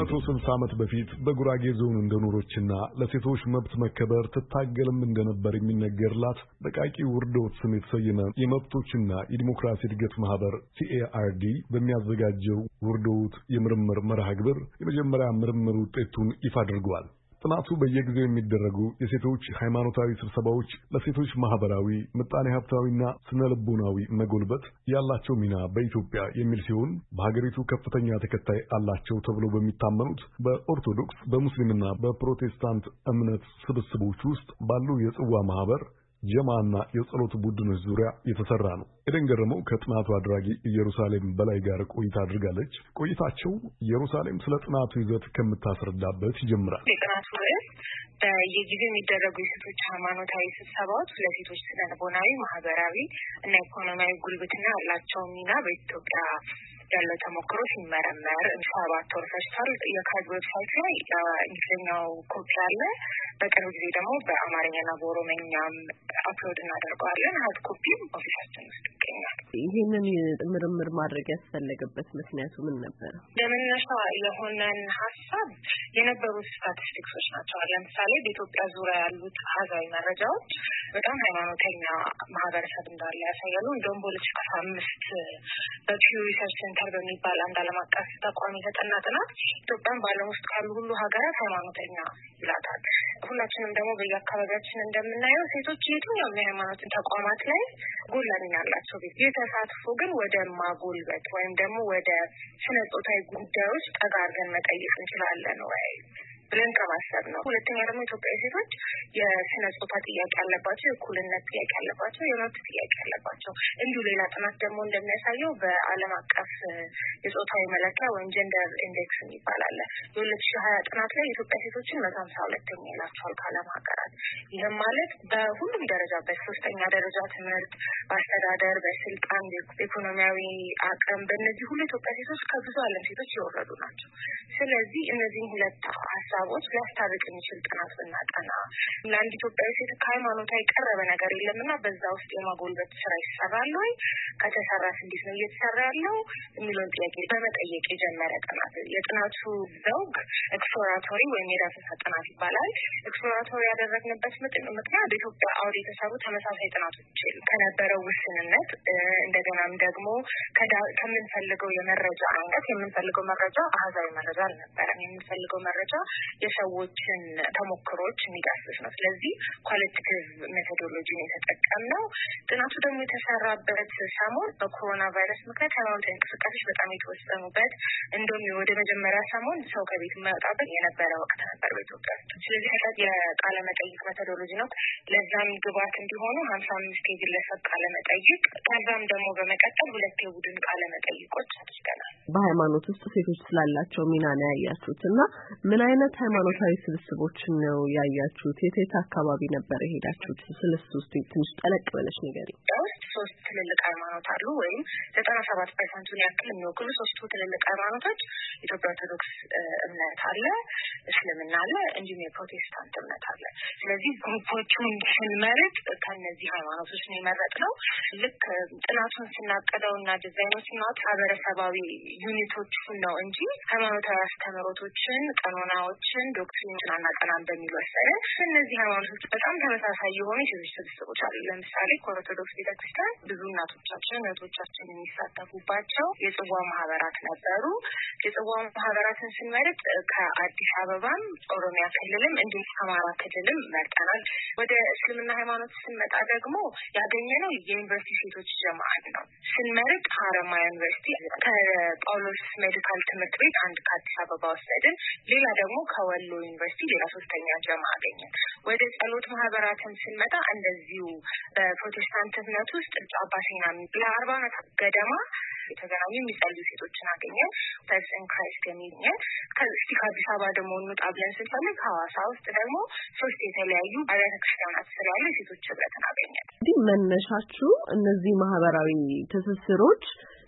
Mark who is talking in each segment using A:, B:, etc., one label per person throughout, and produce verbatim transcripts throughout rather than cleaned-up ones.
A: ከመቶ ስልሳ ዓመት በፊት በጉራጌ ዞን እንደኖረችና ለሴቶች መብት መከበር ትታገልም እንደነበር የሚነገርላት በቃቂ ውርዶት ስም የተሰየመ የመብቶችና የዲሞክራሲ እድገት ማህበር ሲኤአርዲ በሚያዘጋጀው ውርዶት የምርምር መርሃ ግብር የመጀመሪያ ምርምር ውጤቱን ይፋ አድርጓል። ጥናቱ በየጊዜው የሚደረጉ የሴቶች ሃይማኖታዊ ስብሰባዎች ለሴቶች ማህበራዊ፣ ምጣኔ ሀብታዊና ስነ ልቦናዊ መጎልበት ያላቸው ሚና በኢትዮጵያ የሚል ሲሆን በሀገሪቱ ከፍተኛ ተከታይ አላቸው ተብሎ በሚታመኑት በኦርቶዶክስ፣ በሙስሊምና በፕሮቴስታንት እምነት ስብስቦች ውስጥ ባሉ የጽዋ ማህበር ጀማና የጸሎት ቡድኖች ዙሪያ የተሰራ ነው። ኤደን ገረመው ከጥናቱ አድራጊ ኢየሩሳሌም በላይ ጋር ቆይታ አድርጋለች። ቆይታቸው ኢየሩሳሌም ስለ ጥናቱ ይዘት ከምታስረዳበት ይጀምራል።
B: የጥናቱ ርዕስ በየጊዜው የሚደረጉ የሴቶች ሃይማኖታዊ ስብሰባዎች ለሴቶች ስነ ልቦናዊ፣ ማህበራዊ እና ኢኮኖሚያዊ ጉልበትና ያላቸው ሚና በኢትዮጵያ ያለው ተሞክሮ ሲመረመር ሰባት ወር ፈጅቷል። የካዝ ዌብሳይት ላይ እንግሊዝኛው ኮፒ አለ። በቅርብ ጊዜ ደግሞ በአማርኛና በኦሮምኛም አፕሎድ እናደርገዋለን። ሀርድ ኮፒም ኦፊሳችን ውስጥ ይገኛል።
C: ይህንን ምርምር ማድረግ ያስፈለገበት ምክንያቱ ምን ነበር?
B: ለመነሻ የሆነን ሀሳብ የነበሩት ስታቲስቲክሶች ናቸው። ለምሳሌ በኢትዮጵያ ዙሪያ ያሉት አሃዛዊ መረጃዎች በጣም ሃይማኖተኛ ማህበረሰብ እንዳለ ያሳያሉ። እንደውም በሁለት ሺህ አስራ አምስት በፒው ሪሰርች ሴንተር በሚባል አንድ ዓለም አቀፍ ተቋም የተጠና ጥናት ኢትዮጵያን በዓለም ውስጥ ካሉ ሁሉ ሀገራት ሃይማኖተኛ ይላታል። ሁላችንም ደግሞ በየአካባቢያችን እንደምናየው ሴቶች የትኛውም የሃይማኖትን ተቋማት ላይ ጎላ ሚና አላቸው። የተሳትፎ ግን ወደ ማጎልበት ወይም ደግሞ ወደ ስነ ጾታዊ ጉዳዮች ጠጋ አድርገን መጠየቅ እንችላለን ወይ ብለን ከማሰብ ነው። ሁለተኛ ደግሞ ኢትዮጵያዊ ሴቶች የስነ ጾታ ጥያቄ አለባቸው፣ የእኩልነት ጥያቄ አለባቸው፣ የመብት ጥያቄ አለባቸው። እንዲሁ ሌላ ጥናት ደግሞ እንደሚያሳየው በዓለም አቀፍ የጾታዊ መለኪያ ወይም ጀንደር ኢንዴክስ ይባላል። የሁለት ሺህ ሀያ ጥናት ላይ የኢትዮጵያ ሴቶችን መቶ ሃምሳ ሁለተኛ ይላቸዋል ከዓለም ሀገራት። ይህም ማለት በሁሉም ደረጃ በሶስተኛ ደረጃ ትምህርት፣ በአስተዳደር፣ በስልጣን፣ በኢኮኖሚያዊ አቅም በእነዚህ ሁሉ ኢትዮጵያ ሴቶች ከብዙ ዓለም ሴቶች የወረዱ ናቸው። ስለዚህ እነዚህም ሁለት ሀሳቦች ሊያስታርቅ የሚችል ጥናት ብናጠና ለአንድ ኢትዮጵያዊ ሴት ከሃይማኖቷ የቀረበ ነገር የለምና በዛ ውስጥ የማጎልበት ስራ ይሰራል ወይ? ከተሰራስ እንዴት ነው እየተሰራ ያለው የሚለውን ጥያቄ በመጠየቅ የጀመረ ጥናት። የጥናቱ ዘውግ ኤክስፕሎራቶሪ ወይም የዳሰሳ ጥናት ይባላል። ኤክስፕሎራቶሪ ያደረግንበት ምክንያት በኢትዮጵያ አውድ የተሰሩ ተመሳሳይ ጥናቶች ከነበረው ውስንነት እንደገናም ደግሞ ከምንፈልገው የመረጃ አይነት የምንፈልገው መረጃ አሃዛዊ መረጃ አልነበረም። የምንፈልገው መረጃ የሰዎችን ተሞክሮች የሚዳስስ ነው። ስለዚህ ኳሊቲቲቭ ሜቶዶሎጂን የተጠቀምነው። ጥናቱ ደግሞ የተሰራበት ሰሞን በኮሮና ቫይረስ ምክንያት ሃይማኖታዊ እንቅስቃሴዎች በጣም የተወሰኑበት እንደውም ወደ መጀመሪያ ሰሞን ሰው ከቤት የማይወጣበት የነበረ ወቅት ነበር በኢትዮጵያ። ስለዚህ ከታት የቃለ መጠይቅ ሜቶዶሎጂ ነው። ለዛም ግባት እንዲሆኑ ሀምሳ አምስት የግለሰብ ቃለ መጠይቅ ከዛም ደግሞ በመቀጠል ሁለት የቡድን ቃለ መጠይቆች አድርገናል።
C: በሃይማኖት ውስጥ ሴቶች ስላላቸው ሚና ነው ያያችሁት እና ምን አይነት ሃይማኖታዊ ስብስቦችን ነው ያያችሁት? የት አካባቢ ነበር የሄዳችሁት? ስለሱ ውስጥ ትንሽ ጠለቅ ብለሽ ንገሪኝ።
B: ሶስት ትልልቅ ሃይማኖት አሉ ወይም ዘጠና ሰባት ፐርሰንቱን ያክል የሚወክሉ ሶስቱ ትልልቅ ሃይማኖቶች ኢትዮጵያ ኦርቶዶክስ እምነት አለ፣ እስልምና አለ፣ እንዲሁም የፕሮቴስታንት እምነት አለ። ስለዚህ ግሩፖቹን ስንመርጥ ከነዚህ ሃይማኖቶች ነው የመረጥነው። ልክ ጥናቱን ስናቀደው እና ዲዛይኖች እና ማህበረሰባዊ ዩኒቶችን ነው እንጂ ሃይማኖታዊ አስተምህሮቶችን፣ ቀኖናዎችን፣ ዶክትሪኖችን አናጠናም በሚል ወሰነ። እነዚህ ሃይማኖቶች በጣም ተመሳሳይ የሆኑ የሴቶች ስብስቦች አሉ። ለምሳሌ ከኦርቶዶክስ ቤተክርስቲያን ብዙ እናቶቻችን እህቶቻችን የሚሳተፉባቸው የጽዋ ማህበራት ነበሩ። የጽዋ ማህበራትን ስንመርጥ ከአዲስ አበባም ኦሮሚያ ክልልም እንዲሁም አማራ ክልልም መርጠናል። ወደ እስልምና ሃይማኖት ስንመጣ ደግሞ ያገኘነው የዩኒቨርሲቲ ሴቶች ጀማዓት ነው። ስንመርጥ ሀረማያ ዩኒቨርሲቲ ከጳውሎስ ሜዲካል ትምህርት ቤት አንድ ከአዲስ አበባ ወሰድን። ሌላ ደግሞ ከወሎ ዩኒቨርሲቲ ሌላ ሶስተኛ ጀማ አገኘን። ወደ ጸሎት ማህበራትን ስንመጣ እንደዚሁ በፕሮቴስታንት እምነት ውስጥ ጫባሽኛ ለአርባ ዓመት ገደማ የተገናኙ የሚጸልዩ ሴቶችን አገኘን። ፐርሰን ክራይስት የሚገኘን ከዚህ ከአዲስ አበባ ደግሞ እንውጣ ብለን ስንፈልግ ሐዋሳ ውስጥ ደግሞ ሶስት የተለያዩ አብያተ ክርስቲያናት ስር ያሉ የሴቶች ህብረትን አገኘን።
C: እንዲህ መነሻችሁ እነዚህ ማህበራዊ ትስስሮች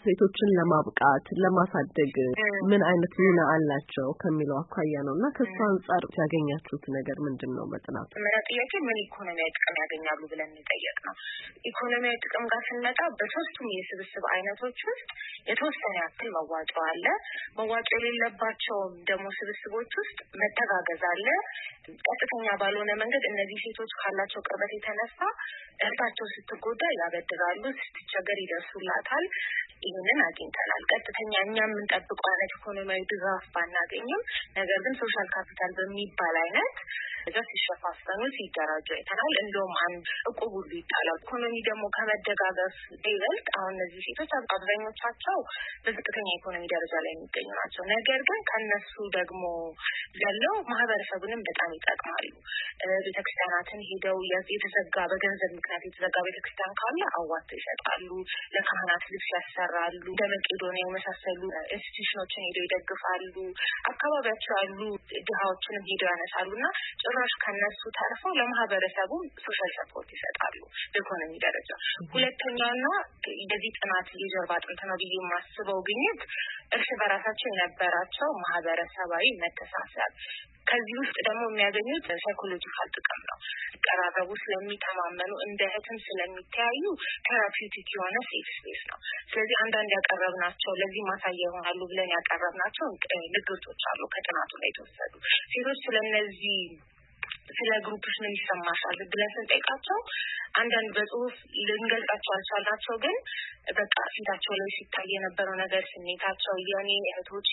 C: ሴቶችን ለማብቃት ለማሳደግ ምን አይነት ሚና አላቸው ከሚለው አኳያ ነውና ከሱ አንፃር ያገኛችሁት ነገር ምንድነው? በጥናቱ
B: መራ ጥያቄ ምን ኢኮኖሚያዊ ጥቅም ያገኛሉ ብለን እንጠየቅ ነው። ኢኮኖሚያዊ ጥቅም ጋር ስንመጣ በሶስቱም የስብስብ አይነቶች ውስጥ የተወሰነ ያክል መዋጮ አለ። መዋጮ የሌለባቸው ደግሞ ስብስቦች ውስጥ መተጋገዝ አለ። ቀጥተኛ ባልሆነ መንገድ እነዚህ ሴቶች ካላቸው ቅርበት የተነሳ እርታቸው ስትጎዳ ያበድራሉ፣ ስትቸገር ይደርሱላታል። ይህንን አግኝተናል። ቀጥተኛ እኛ የምንጠብቀው አይነት ኢኮኖሚያዊ ድጋፍ ባናገኝም ነገር ግን ሶሻል ካፒታል በሚባል አይነት እዛ ሲሸፋፈኑ ሲደራጁ አይተናል። እንደውም አንድ እቁብ ሁሉ ይጣላል። ኢኮኖሚ ደግሞ ከመደጋገፍ ይበልጥ አሁን እነዚህ ሴቶች አብዛኞቻቸው በዝቅተኛ ኢኮኖሚ ደረጃ ላይ የሚገኙ ናቸው። ነገር ግን ከነሱ ደግሞ ያለው ማህበረሰቡንም በጣም ይጠቅማሉ። ቤተክርስቲያናትን ሄደው የተዘጋ በገንዘብ ምክንያት የተዘጋ ቤተክርስቲያን ካለ አዋጥተው ይሰጣሉ። ለካህናት ልብስ ያሰራሉ። እንደ መቄዶንያ የመሳሰሉ ኢንስቲትዩሽኖችን ሄደው ይደግፋሉ። አካባቢያቸው ያሉ ድሃዎችንም ሄደው ያነሳሉና ጭራሽ ከነሱ ተርፈው ለማህበረሰቡ ሶሻል ሰፖርት ይሰጣሉ በኢኮኖሚ ደረጃ። ሁለተኛውና የዚህ ጥናት የጀርባ አጥንት ነው ብዬ የማስበው ግኝት እርስ በራሳቸው የነበራቸው ማህበረሰባዊ መተሳሰብ። ከዚህ ውስጥ ደግሞ የሚያገኙት ሳይኮሎጂካል ጥቅም ነው። ቀራረቡ ስለሚተማመኑ እንደ እህትም ስለሚተያዩ ቴራፒውቲክ የሆነ ሴፍ ስፔስ ነው። ስለዚህ አንዳንድ ያቀረብናቸው ለዚህ ማሳያ ይሆናሉ ብለን ያቀረብናቸው ንግግሮች አሉ ከጥናቱ ላይ የተወሰዱ። ሴቶች ስለነዚህ ስለ ግሩፕሽ ምን ይሰማሻል ብለን ስንጠይቃቸው አንዳንድ በጽሁፍ ልንገልጻቸው አልቻልናቸው፣ ግን በቃ ፊታቸው ላይ ሲታይ የነበረው ነገር ስሜታቸው የኔ እህቶቼ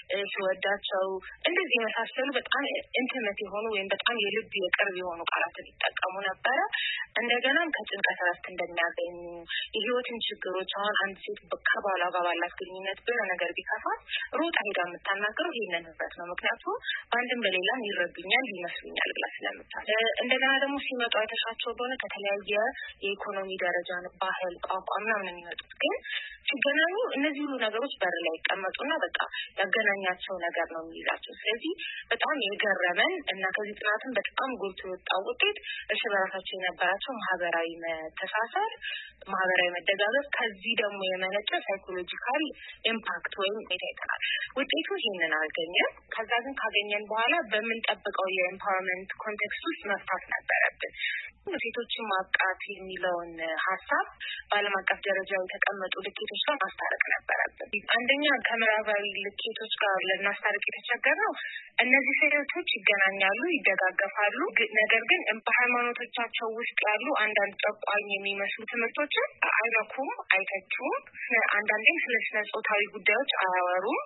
B: ሲወዳቸው እንደዚህ የመሳሰሉ በጣም ኢንቲሜት የሆኑ ወይም በጣም የልብ የቅርብ የሆኑ ቃላትን ይጠቀሙ ነበረ። እንደገናም ከጭንቀት እረፍት እንደሚያገኙ የህይወትን ችግሮች አሁን አንድ ሴት ከባሏ ጋር ባላት ግንኙነት ብለ ነገር ቢከፋት ሮጣ ሄዳ የምታናገረው ይህንን ህብረት ነው። ምክንያቱም በአንድም በሌላም ይረዱኛል ይመስሉኛል ብላ ስለምታል። እንደገና ደግሞ ሲመጡ አይተሻቸው በሆነ ከተለያየ የኢኮኖሚ ደረጃ ባህል ቋንቋ ምናምን የሚመጡት ግን ሲገናኙ እነዚህ ሁሉ ነገሮች በር ላይ ይቀመጡና በቃ ያገናኛቸው ነገር ነው የሚይዛቸው። ስለዚህ በጣም የገረመን እና ከዚህ ጥናትም በጣም ጎልቶ የወጣው ውጤት እርስ በራሳቸው የነበራቸው ማህበራዊ መተሳሰር፣ ማህበራዊ መደጋገፍ፣ ከዚህ ደግሞ የመነጨ ሳይኮሎጂካል ኢምፓክት ወይም ይታይታል። ውጤቱ ይህንን አገኘ። ከዛ ግን ካገኘን በኋላ በምንጠብቀው የኤምፓወርመንት ኮንቴክስት ውስጥ መፍታት ነበረብን። ሴቶችን ማብቃት የሚለውን ሀሳብ በዓለም አቀፍ ደረጃ የተቀመጡ ልኬቶች ጋር ማስታረቅ ነበረብን። አንደኛ ከምዕራባዊ ልኬቶች ጋር ልናስታርቅ የተቸገርነው እነዚህ ሴቶች ይገናኛሉ፣ ይደጋገፋሉ። ነገር ግን በሃይማኖቶቻቸው ውስጥ ያሉ አንዳንድ ጨቋኝ የሚመስሉ ትምህርቶችን አይነኩም፣ አይተቹም። አንዳንዴም ስለ ስነ ጾታዊ ጉዳዮች አያወሩም።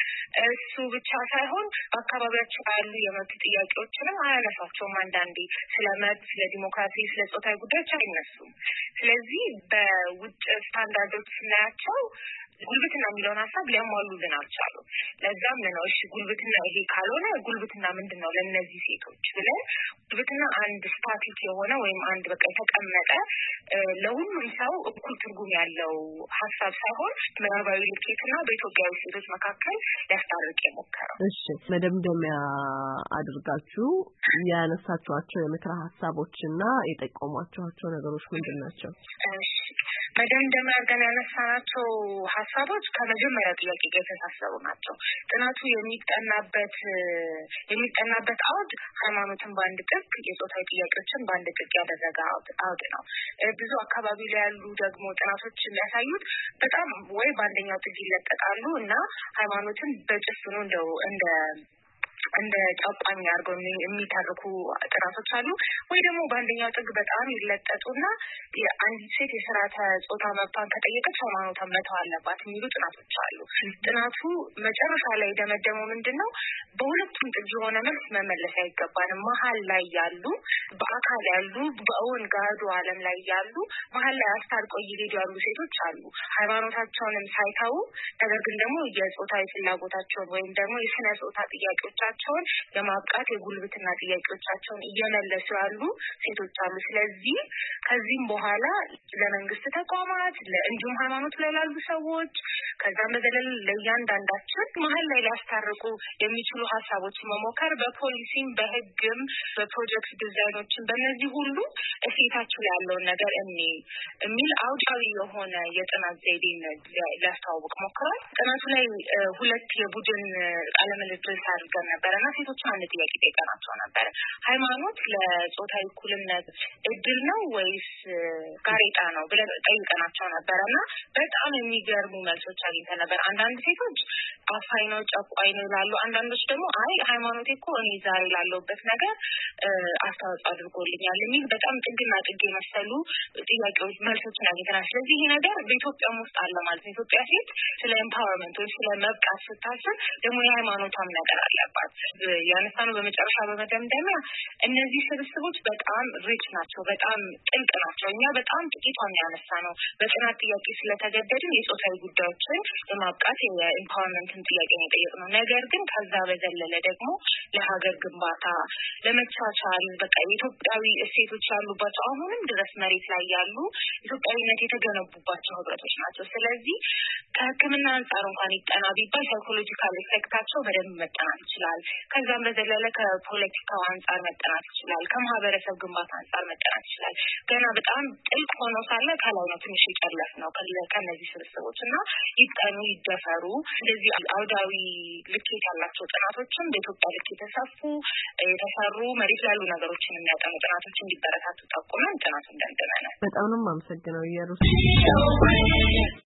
B: እሱ ብቻ ሳይሆን በአካባቢያቸው ያሉ የመብት ጥያቄዎችንም አያነሳቸውም። አንዳንዴ ስለ መብት፣ ስለ ዲሞክራሲ፣ ስለ ጾታዊ ጉዳዮች አይነሱም። ስለዚህ በውጭ ስታንዳርዶች ስናያቸው ጉልብትና የሚለውን ሀሳብ ሊያሟሉልን አልቻሉ። ለዛም ነው እሺ ጉልብትና ይሄ ካልሆነ ጉልብትና ምንድን ነው ለእነዚህ ሴቶች ብለን ጉልብትና አንድ ስታቲክ የሆነ ወይም አንድ በቃ የተቀመጠ ለሁሉም ሰው እኩል ትርጉም ያለው ሀሳብ ሳይሆን ምዕራባዊ ልኬትና በኢትዮጵያዊ ሴቶች መካከል ሊያስታርቅ የሞከረው።
C: እሺ መደምደሚያ አድርጋችሁ ያነሳችኋቸው የምክረ ሀሳቦችና የጠቆሟቸው ነገሮች ምንድን ናቸው?
B: እሺ መደምደሚያ አድርገን ያነሳናቸው ሀሳቦች ከመጀመሪያ ጥያቄ ጋር የተሳሰሩ ናቸው። ጥናቱ የሚጠናበት የሚጠናበት አውድ ሃይማኖትን በአንድ ጥግ፣ የጾታዊ ጥያቄዎችን በአንድ ጥግ ያደረገ አውድ ነው። ብዙ አካባቢ ላይ ያሉ ደግሞ ጥናቶች የሚያሳዩት በጣም ወይ በአንደኛው ጥግ ይለጠቃሉ እና ሃይማኖትን በጭፍኑ እንደው እንደ እንደ ጨቋኝ አድርገው የሚተርኩ ጥናቶች አሉ። ወይ ደግሞ በአንደኛው ጥግ በጣም ይለጠጡና የአንዲት ሴት የስርዓተ ጾታ መብቷን ከጠየቀች ሃይማኖቷን መተው አለባት የሚሉ ጥናቶች አሉ። ጥናቱ መጨረሻ ላይ ደመደመው ምንድን ነው? በሁለቱም ጥግ የሆነ መልስ መመለስ አይገባንም። መሀል ላይ ያሉ በአካል ያሉ በእውን ጋዱ ዓለም ላይ ያሉ መሀል ላይ አስታርቀው እየሄዱ ያሉ ሴቶች አሉ። ሃይማኖታቸውንም ሳይተው ነገር ግን ደግሞ የጾታዊ ፍላጎታቸውን ወይም ደግሞ የስነ ጾታ ጥያቄዎቻቸው ልጆቻቸውን የማብቃት የጉልበትና ጥያቄዎቻቸውን እየመለሱ ያሉ ሴቶች አሉ። ስለዚህ ከዚህም በኋላ ለመንግስት ተቋማት እንዲሁም ሃይማኖት ላይ ላሉ ሰዎች ከዛም በዘለለ ለእያንዳንዳችን መሀል ላይ ሊያስታርቁ የሚችሉ ሀሳቦችን መሞከር በፖሊሲም በህግም በፕሮጀክት ዲዛይኖችን በእነዚህ ሁሉ እሴታችን ያለውን ነገር እኔ የሚል አውዳዊ የሆነ የጥናት ዘይቤ ሊያስተዋውቅ ሞክሯል። ጥናቱ ላይ ሁለት የቡድን ቃለ ምልልስ አድርገን ነበርና ሴቶችን አንድ ጥያቄ ጠይቀናቸው ነበር። ሃይማኖት ለጾታዊ እኩልነት እድል ነው ወይስ ጋሬጣ ነው ብለን ጠይቀናቸው ነበርና በጣም የሚገርሙ መልሶች አግኝተን ነበር። አንዳንድ ሴቶች አፋኝ ነው ጨቋኝ ነው ይላሉ። አንዳንዶች ደግሞ አይ ሃይማኖት እኮ እኔ ዛሬ ላለሁበት ነገር አስተዋጽኦ አድርጎልኛል የሚል በጣም ጥግና ጥግ የመሰሉ ጥያቄዎች መልሶችን አግኝተናል። ስለዚህ ይሄ ነገር በኢትዮጵያም ውስጥ አለ ማለት ነው። ኢትዮጵያ ሴት ስለ ኤምፓወርመንት ወይ ስለ መብቃት ስታስብ ደግሞ የሃይማኖቷም ነገር አለባት። ያነሳነው በመጨረሻ በመደምደሚያ እነዚህ ስብስቦች በጣም ሪች ናቸው፣ በጣም ጥልቅ ናቸው። እኛ በጣም ጥቂቷን ያነሳነው በጥናት ጥያቄ ስለተገደድን የጾታዊ ጉዳዮችን የማብቃት የኤምፓወርመንትን ጥያቄ ነው የጠየቅነው። ነገር ግን ከዛ በዘለለ ደግሞ ለሀገር ግንባታ ለመቻቻል በቃ የኢትዮጵያዊ እሴቶች ያሉባቸው አሁንም ድረስ መሬት ላይ ያሉ ኢትዮጵያዊነት የተገነቡባቸው ህብረቶች ናቸው። ስለዚህ ከሕክምና አንጻር እንኳን ይጠና ቢባል ሳይኮሎጂካል ኢፌክታቸው በደንብ መጠናት ይችላል። ከዛም በዘለለ ከፖለቲካው አንጻር መጠናት ይችላል። ከማህበረሰብ ግንባታ አንጻር መጠናት ይችላል። ገና በጣም ጥልቅ ሆኖ ሳለ ከላይ ነው ትንሽ ይጨለፍ ነው ከነዚህ ስብስቦች እና ይጠኑ ይደፈሩ። ስለዚህ አውዳዊ ልኬት ያላቸው ጥናቶችም በኢትዮጵያ ልክ የተሰፉ የተሰሩ መሬት ያሉ ነገሮችን የሚያጠኑ ጥናቶች እንዲበረታቱ ጠቁመን ጥናቱን ደምድመናል።
C: በጣም ነው የማመሰግነው ኢየሩሳሌም።